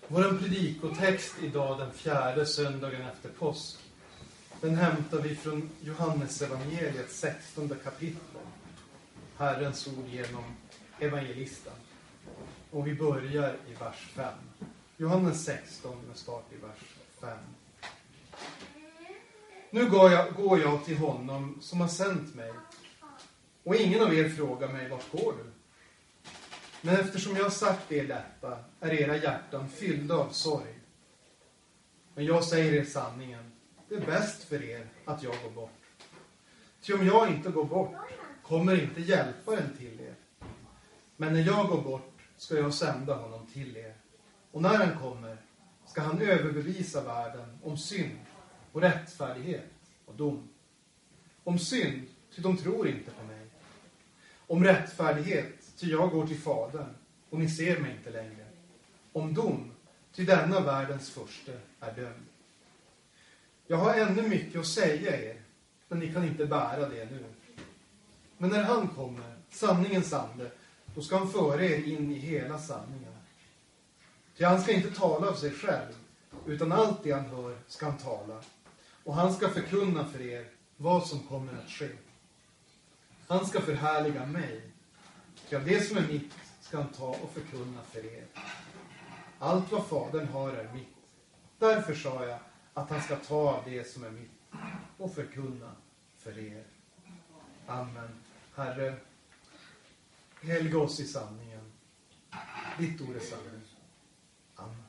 Vår predikotext idag, den 4:e söndagen efter påsk, den hämtar vi från Johannes evangeliet 16:e kapitel. Herrens ord genom evangelisten. Och vi börjar i vers 5. Johannes 16 med start i vers 5. Nu går jag till honom som har sänt mig. Och ingen av er frågar mig, vart går du? Men eftersom jag har sagt er detta är era hjärtan fyllda av sorg. Men jag säger er sanningen. Det är bäst för er att jag går bort. Ty om jag inte går bort kommer inte hjälparen till er. Men när jag går bort ska jag sända honom till er. Och när han kommer ska han överbevisa världen om synd och rättfärdighet och dom. Om synd, ty de tror inte på mig. Om rättfärdighet, ty jag går till Fadern och ni ser mig inte längre. Om dom, ty denna världens furste är dömd. Jag har ännu mycket att säga er, men ni kan inte bära det nu. Men när han kommer, sanningens ande, då ska han föra er in i hela sanningen. Ty han ska inte tala av sig själv, utan allt det han hör ska han tala. Och han ska förkunna för er vad som kommer att ske. Han ska förhärliga mig. Ty av det som är mitt ska han ta och förkunna för er. Allt vad Fadern har är mitt. Därför sa jag att han ska ta av det som är mitt och förkunna för er. Amen. Herre, helga oss i sanningen. Ditt ord är sanning. Amen.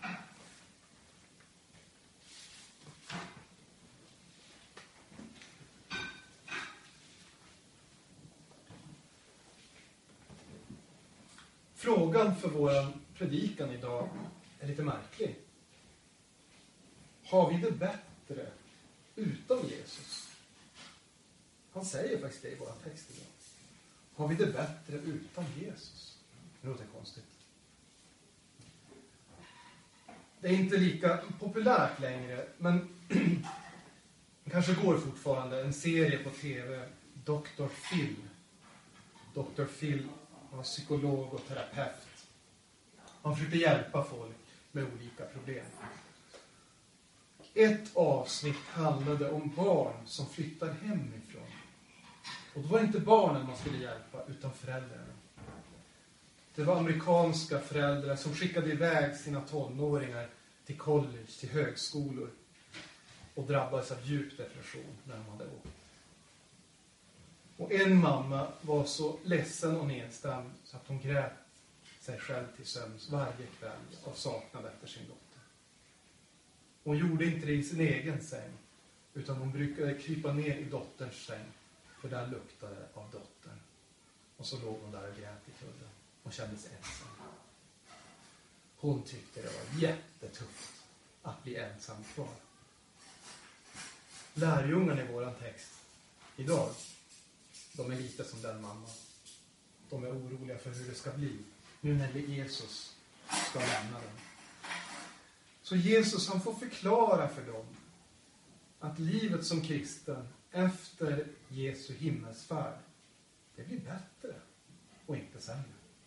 Frågan för vår predikan idag är lite märklig. Har vi det bättre utan Jesus? Han säger faktiskt det i vår text idag. Har vi det bättre utan Jesus? Det låter konstigt. Det är inte lika populärt längre, men kanske går fortfarande en serie på tv, Dr. Phil. Dr. Phil var psykolog och terapeut. Han försökte hjälpa folk med olika problem. Ett avsnitt handlade om barn som flyttar hemifrån. Och då var det inte barnen man skulle hjälpa, utan föräldrarna. Det var amerikanska föräldrar som skickade iväg sina tonåringar till college, till högskolor. Och drabbades av djup depression när de hade åkt. Och en mamma var så ledsen och nedstämd så att hon grät sig själv till sömns varje kväll av saknad efter sin dotter. Hon gjorde inte det i sin egen säng, utan hon brukade krypa ner i dotterns säng, för där luktade det av dottern. Och så låg hon där och grät i kudden och kände sig ensam. Hon tyckte det var jättetufft att bli ensam kvar. Lärjungarna i våran text idag, de är lite som den mamma. De är oroliga för hur det ska bli nu när Jesus ska lämna dem. Så Jesus, han får förklara för dem att livet som kristen efter Jesu himmelsfärd, det blir bättre och inte sämre.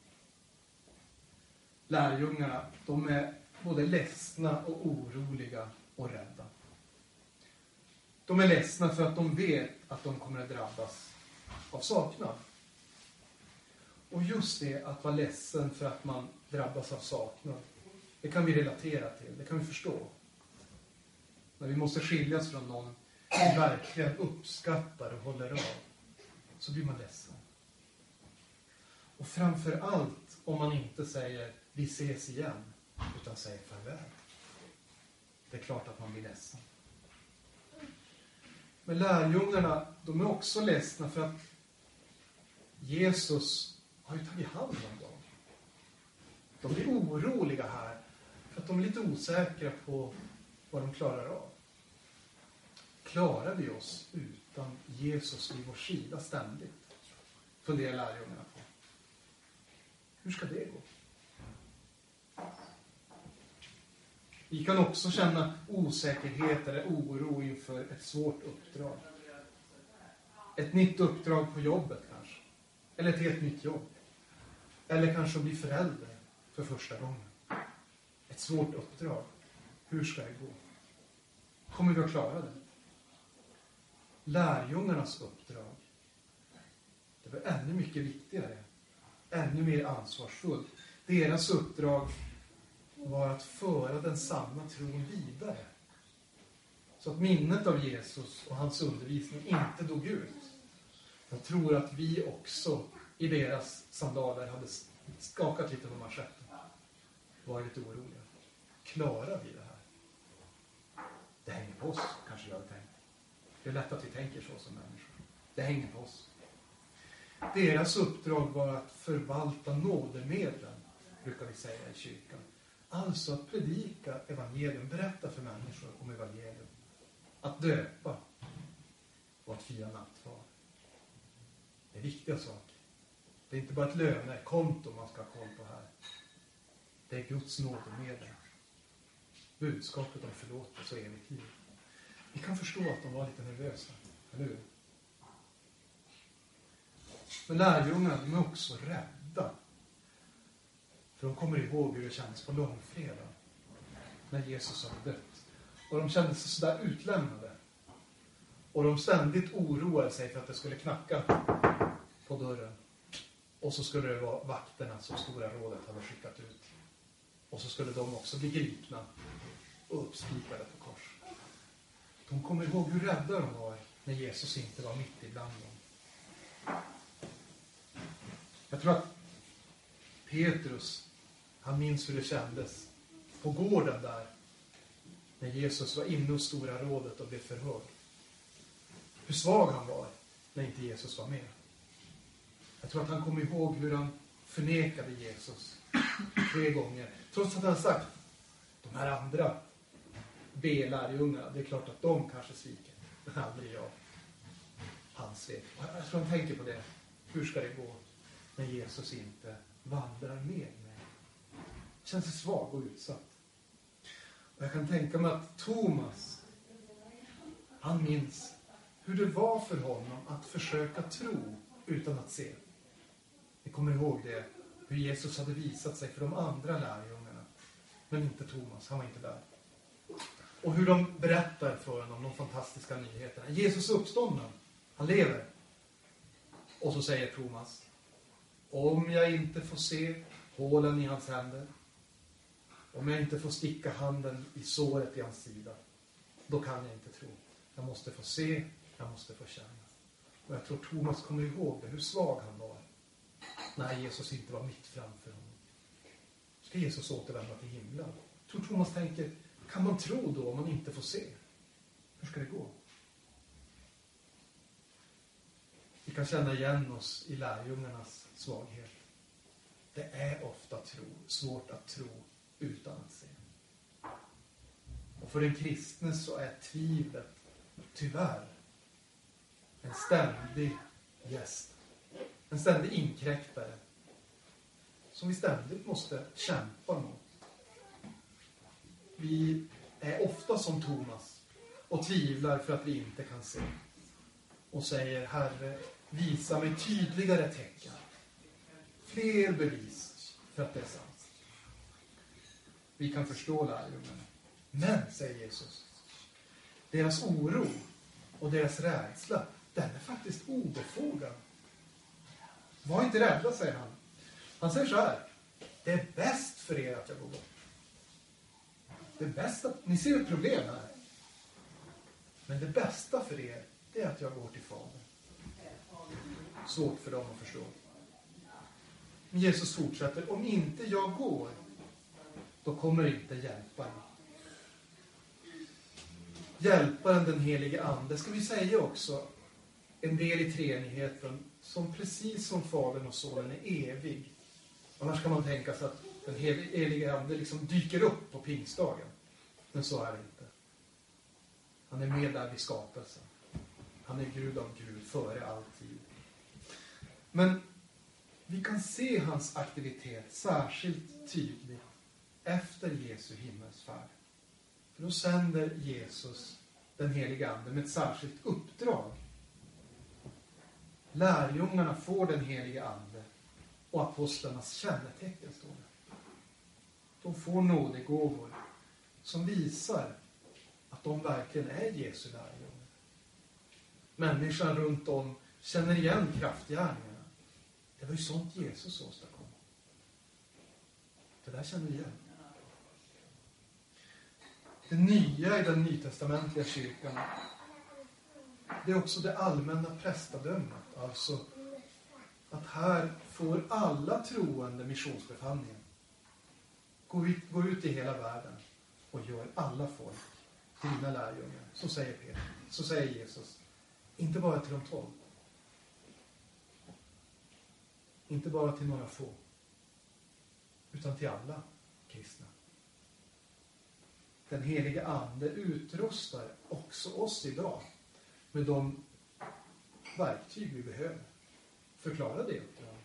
Lärjungarna, de är både ledsna och oroliga och rädda. De är ledsna för att de vet att de kommer att drabbas av saknad. Och just det, att vara ledsen för att man drabbas av saknad, det kan vi relatera till, det kan vi förstå. När vi måste skiljas från någon vi verkligen uppskattar och håller av, så blir man ledsen. Och framför allt om man inte säger vi ses igen, utan säger farväl. Det är klart att man blir ledsen. Men lärjungarna, de är också ledsna för att Jesus har ju tagit hand om dem. De blir oroliga här för att de är lite osäkra på vad de klarar av. Klarar vi oss utan Jesus vid vår sida ständigt? Funderar lärjungarna på. Hur ska det gå? Vi kan också känna osäkerhet eller oro inför ett svårt uppdrag. Ett nytt uppdrag på jobbet kanske. Eller ett helt nytt jobb. Eller kanske att bli förälder för första gången. Ett svårt uppdrag. Hur ska det gå? Kommer vi att klara det? Lärjungarnas uppdrag. Det var ännu mycket viktigare. Ännu mer ansvarsfullt. Deras uppdrag var att föra den sanna tron vidare. Så att minnet av Jesus och hans undervisning inte dog ut. Jag tror att vi också i deras sandaler hade skakat lite på manschetten. Var lite oroliga. Klarar vi det här? Det hänger på oss, kanske jag har tänkt. Det är lätt att vi tänker så som människor. Det hänger på oss. Deras uppdrag var att förvalta nådemedlen, brukar vi säga i kyrkan. Alltså att predika evangelium, berätta för människor om evangelium. Att döpa och att fira nattvard. Det är viktiga saker. Det är inte bara ett lönekonto man ska ha koll på här. Det är Guds nådemedel. Budskapet om förlåtelse och evigt liv. Vi kan förstå att de var lite nervösa, eller hur? Men lärjungarna är också rädda. För de kommer ihåg hur det kändes på långfredag. När Jesus hade dött. Och de kände sig sådär utlämnade. Och de ständigt oroade sig för att det skulle knacka på dörren. Och så skulle det vara vakterna som Stora rådet hade skickat ut. Och så skulle de också bli gripna och uppspikade på kors. De kommer ihåg hur rädda de var när Jesus inte var mitt ibland dem. Jag tror att Petrus, han minns hur det kändes på gården där. När Jesus var inne hos Stora rådet och blev förhörd. Hur svag han var när inte Jesus var med. Jag tror att han kom ihåg hur han förnekade Jesus 3 gånger. Trots att han sagt, de här andra B-lärjungarna, det är klart att de kanske sviker. Men aldrig jag. Han svek. Jag tror han tänker på det. Hur ska det gå när Jesus inte vandrar med mig? Känns det svag och utsatt. Och jag kan tänka mig att Thomas, han minns hur det var för honom att försöka tro utan att se. Ni kommer ihåg det, hur Jesus hade visat sig för de andra lärjungarna. Men inte Thomas, han var inte där. Och hur de berättar för honom de fantastiska nyheterna. Jesus uppstånden, han lever. Och så säger Thomas, om jag inte får se hålen i hans händer, om jag inte får sticka handen i såret i hans sida, då kan jag inte tro. Jag måste få se, jag måste få känna. Och jag tror Thomas kommer ihåg det, hur svag han var när Jesus inte var mitt framför honom. Ska Jesus återvända till himlen? Jag tror Thomas tänker, kan man tro då om man inte får se? Hur ska det gå? Vi kan känna igen oss i lärjungarnas svaghet. Det är ofta svårt att tro utan att se. Och för den kristne så är tvivlet tyvärr en ständig gäst. En ständig inkräktare som vi ständigt måste kämpa mot. Vi är ofta som Thomas och tvivlar för att vi inte kan se. Och säger, Herre, visa mig tydligare tecken. Fler bevis för att det är sant. Vi kan förstå lärjungarna. Men, säger Jesus, deras oro och deras rädsla, den är faktiskt obefogad. Var inte rädda, säger han. Han säger så här, det är bäst för er att jag går bort. Det bästa, ni ser ett problem här. Men det bästa för er, det är att jag går till Fadern. Svårt för dem att förstå. Men Jesus fortsätter, om inte jag går, då kommer inte hjälparen. Hjälparen, den helige ande, ska vi säga också, en del i treenigheten, som precis som Fadern och Sonen är evig. Annars kan man tänka sig att den helige ande liksom dyker upp på pingstdagen. Men så är det inte. Han är med där vid skapelsen. Han är Gud av Gud före all tid. Men vi kan se hans aktivitet särskilt tydligt efter Jesu himmelsfärd. För då sänder Jesus den heliga ande med ett särskilt uppdrag. Lärjungarna får den heliga ande och apostlarnas kännetecken, står det. De får nådegåvor som visar att de verkligen är Jesu lärjungar. Människan runt om känner igen kraftgärningarna. Det var ju sånt Jesus åstadkom. Det där känner vi igen. Det nya i den nytestamentliga kyrkan, det är också det allmänna prästadömet. Alltså att här får alla troende missionsbefallningen. Gå ut i hela världen och gör alla folk till dina lärjungar. Så säger Peter. Så säger Jesus. Inte bara till de 12. Inte bara till några få. Utan till alla kristna. Den helige ande utrustar också oss idag med de verktyg vi behöver. Förklara det uppdraget.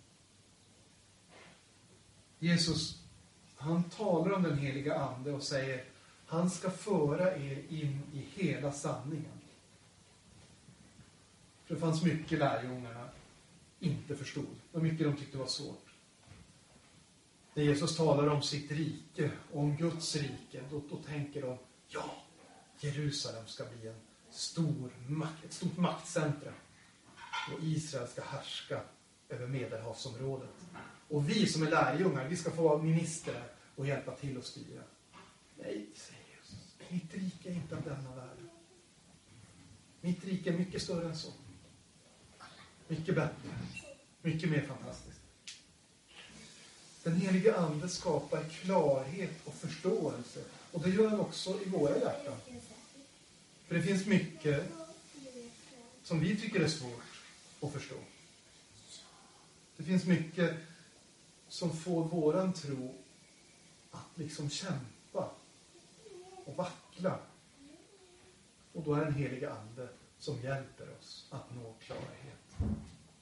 Jesus, han talar om den heliga ande och säger han ska föra er in i hela sanningen. För det fanns mycket lärjungarna inte förstod. Och mycket de tyckte var svårt. När Jesus talar om sitt rike, om Guds rike, då tänker de, ja, Jerusalem ska bli ett stort maktcentrum. Och Israel ska härska över Medelhavsområdet. Och vi som är lärjungar, vi ska få vara ministrar och hjälpa till att styra. Nej, säger Jesus. Mitt rike är inte av denna världen. Mitt rike är mycket större än så. Mycket bättre. Mycket mer fantastiskt. Den helige ande skapar klarhet och förståelse. Och det gör han också i våra hjärtan. För det finns mycket som vi tycker är svårt att förstå. Det finns mycket som får våran tro att liksom kämpa och vackla. Och då är den heliga ande som hjälper oss att nå klarhet.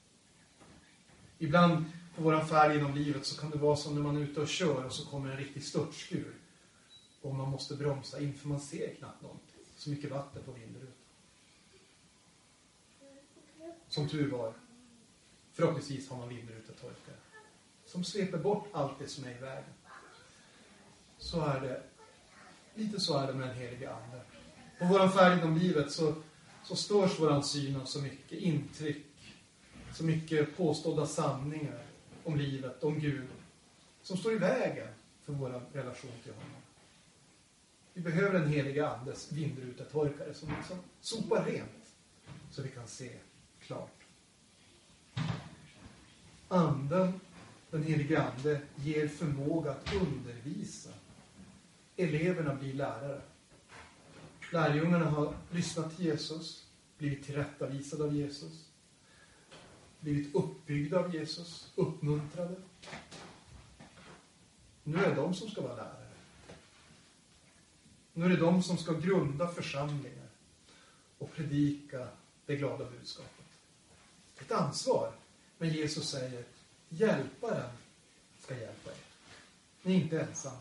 Ibland på våran färd genom livet så kan det vara som när man är ute och kör och så kommer en riktig störtskur. Och man måste bromsa in för man ser knappt någonting. Så mycket vatten på vindrutan. Som tur var. Förhoppningsvis har man vindrutetorkare. Som sveper bort allt det som är i vägen. Så är det. Lite så är det med den helige ande. På våran färd genom livet så störs våran syn av så mycket intryck. Så mycket påstådda sanningar om livet, om Gud. Som står i vägen för vår relation till honom. Vi behöver en heliga andes vindrutetorkare som liksom sopar rent. Så vi kan se klart. Anden, den heliga ande, ger förmåga att undervisa. Eleverna blir lärare. Lärjungarna har lyssnat till Jesus, blivit tillrättavisade av Jesus. Blivit uppbyggda av Jesus, uppmuntrade. Nu är det de som ska vara lärare. Nu är det de som ska grunda församlingar och predika det glada budskapet. Ett ansvar. Men Jesus säger, hjälparen ska hjälpa er. Ni är inte ensamma.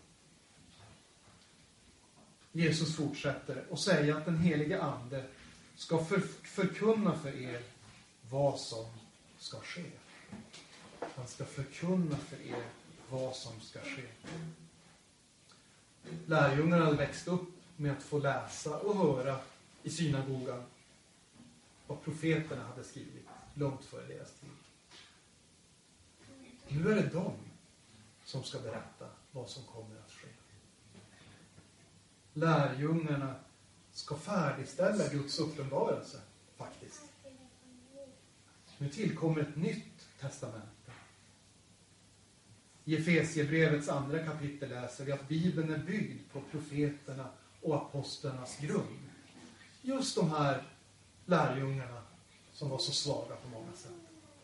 Jesus fortsätter och säger att den helige ande ska förkunna för er vad som ska ske. Han ska förkunna för er vad som ska ske. Lärjungarna hade växt upp med att få läsa och höra i synagogan vad profeterna hade skrivit långt före deras tid. Nu är det de som ska berätta vad som kommer att ske. Lärjungarna ska färdigställa Guds uppenbarelse faktiskt. Nu tillkommer ett nytt testamente. I Efesierbrevets 2 kapitel läser vi att Bibeln är byggd på profeterna och apostlarnas grund. Just de här lärjungarna som var så svaga på många sätt.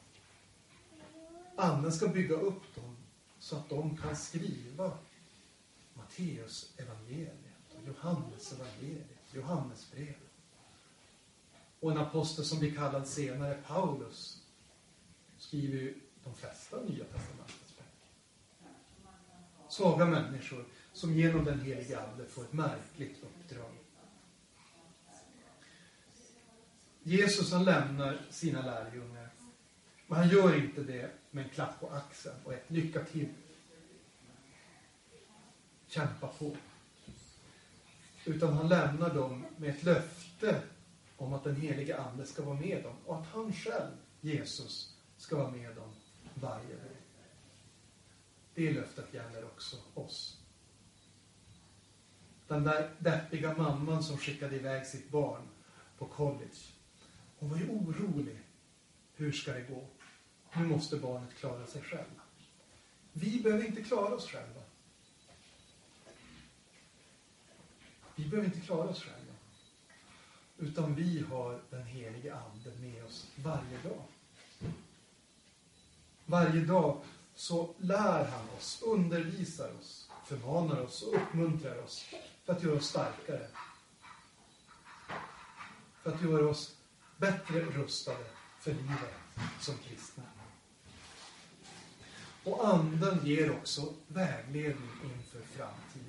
Anden ska bygga upp dem så att de kan skriva Matteus evangeliet, Johannes evangeliet, Johannesbrevet. Och en apostel som blir kallad senare, Paulus, skriver ju de flesta nya testamentets böcker. Svaga människor som genom den heliga ande får ett märkligt uppdrag. Jesus han lämnar sina lärjungar. Men han gör inte det med en klapp på axeln och ett lycka till. kämpa på. Utan han lämnar dem med ett löfte om att den heliga ande ska vara med dem. Och att han själv, Jesus, ska vara med dem varje dag. Det löftet gäller också oss. Den där deppiga mamman som skickade iväg sitt barn på college. Hon var ju orolig. Hur ska det gå? Nu måste barnet klara sig själv. Vi behöver inte klara oss själva. Vi behöver inte klara oss själva. Utan vi har den heliga ande med oss varje dag. Varje dag så lär han oss, undervisar oss, förmanar oss och uppmuntrar oss för att göra oss starkare. För att göra oss bättre rustade för livet som kristna. Och anden ger också vägledning inför framtiden.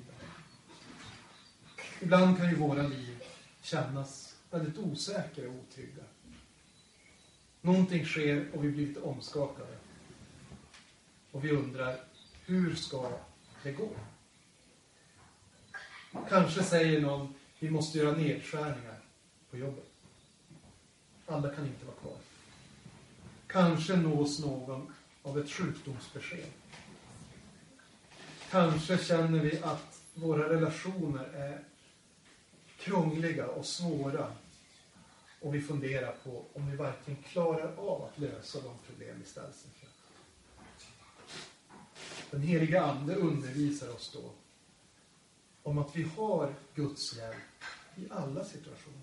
Ibland kan ju våra liv kännas väldigt osäkra och otrygga. Någonting sker och vi blir lite omskakade. Och vi undrar, hur ska det gå? Kanske säger någon, vi måste göra nedskärningar på jobbet. Alla kan inte vara kvar. Kanske nås någon av ett sjukdomsbesked. Kanske känner vi att våra relationer är krångliga och svåra. Och vi funderar på om vi verkligen klarar av att lösa de problem vi ställs inför. Den heliga ande undervisar oss då om att vi har Guds hjälp i alla situationer.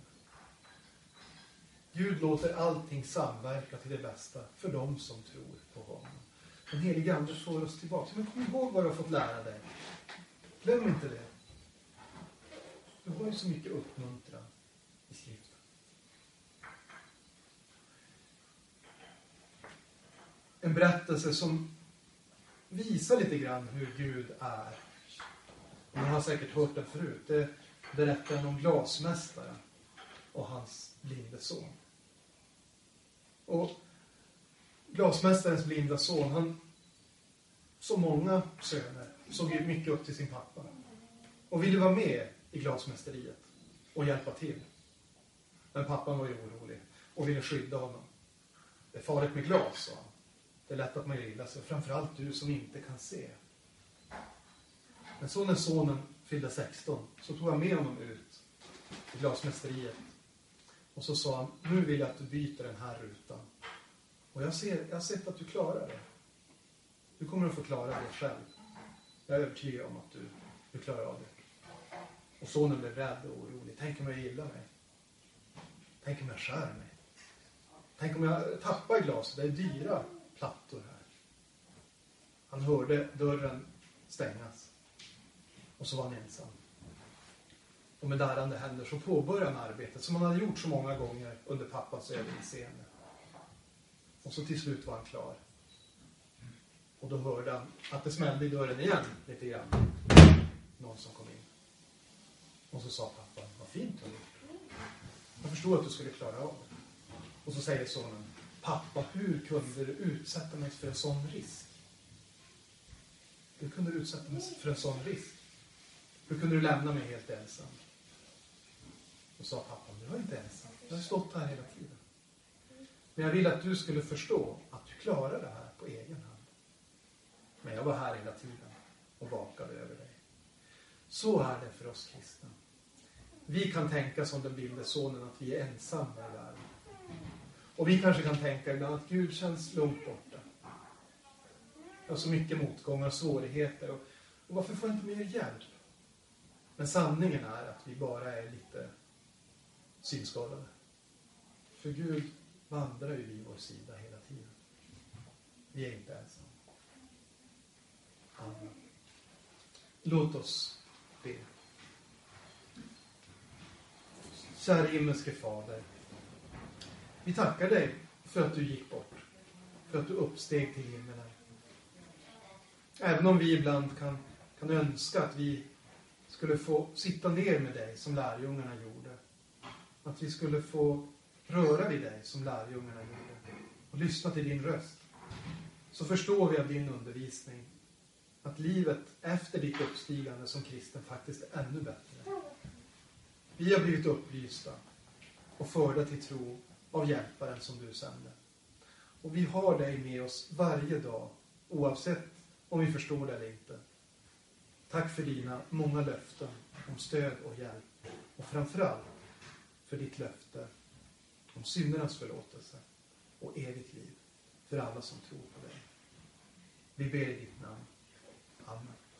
Gud låter allting samverka till det bästa för dem som tror på honom. Den heliga ande får oss tillbaka. Men kom ihåg vad du har fått lära dig. Glöm inte det. Du har ju så mycket uppmuntran i skriften. En berättelse som visar lite grann hur Gud är. Man har säkert hört den förut. Det berättar om glasmästaren och hans blinde son. Och glasmästarens blinda son, han, som många söner, såg ju mycket upp till sin pappa. Och ville vara med i glasmästeriet och hjälpa till. Men pappan var ju orolig och ville skydda honom. Det är farligt med glas, sa han. Det är lätt att man gör illa sig, framförallt du som inte kan se. Men så när sonen fyllde 16 så tog han med honom ut i glasmästeriet. Och så sa han, nu vill jag att du byter den här rutan. Och jag har sett att du klarar det. Du kommer att få klara det själv. Jag är övertygad om att du klarar av det. Och sonen blev rädd och orolig. Tänk om jag gillar mig. Tänk om jag skär mig. Tänk om jag tappar glaset. Det är dyra plattor här. Han hörde dörren stängas. Och så var han ensam. Och med darrande händer så påbörjade han arbetet som han hade gjort så många gånger under pappas överinseende. Och så till slut var han klar. Och då hörde han att det smällde i dörren igen lite grann. Någon som kom in. Och så sa pappan, vad fint du har gjort. Jag förstod att du skulle klara av det. Och så säger sonen, pappa, hur kunde du utsätta mig för en sån risk? Hur kunde du utsätta mig för en sån risk? Hur kunde du lämna mig helt ensam? Och sa pappan, du var inte ensam. Jag har stått här hela tiden. Men jag vill att du skulle förstå att du klarar det här på egen hand. Men jag var här hela tiden och vakade över dig. Så är det för oss kristna. Vi kan tänka som den blinde sonen att vi är ensamma i världen. Och vi kanske kan tänka ibland att Gud känns långt borta. Jag har så mycket motgångar och svårigheter. Och varför får jag inte mer hjälp? Men sanningen är att vi bara är lite synskadade. För Gud vandrar ju vid vår sida hela tiden. Vi är inte ensamma. Amen. Låt oss be. Kära himmelske Fader. Vi tackar dig för att du gick bort. För att du uppsteg till himmelen. Även om vi ibland kan önska att vi skulle få sitta ner med dig som lärjungarna gjorde. Att vi skulle få röra vid dig som lärjungarna gjorde. Och lyssna till din röst. Så förstår vi av din undervisning att livet efter ditt uppstigande som kristen faktiskt är ännu bättre. Vi har blivit upplysta och förda till tro av hjälparen som du sände. Och vi har dig med oss varje dag, oavsett om vi förstår det eller inte. Tack för dina många löften om stöd och hjälp. Och framförallt för ditt löfte om syndernas förlåtelse och evigt liv för alla som tror på dig. Vi ber i ditt namn. Amen.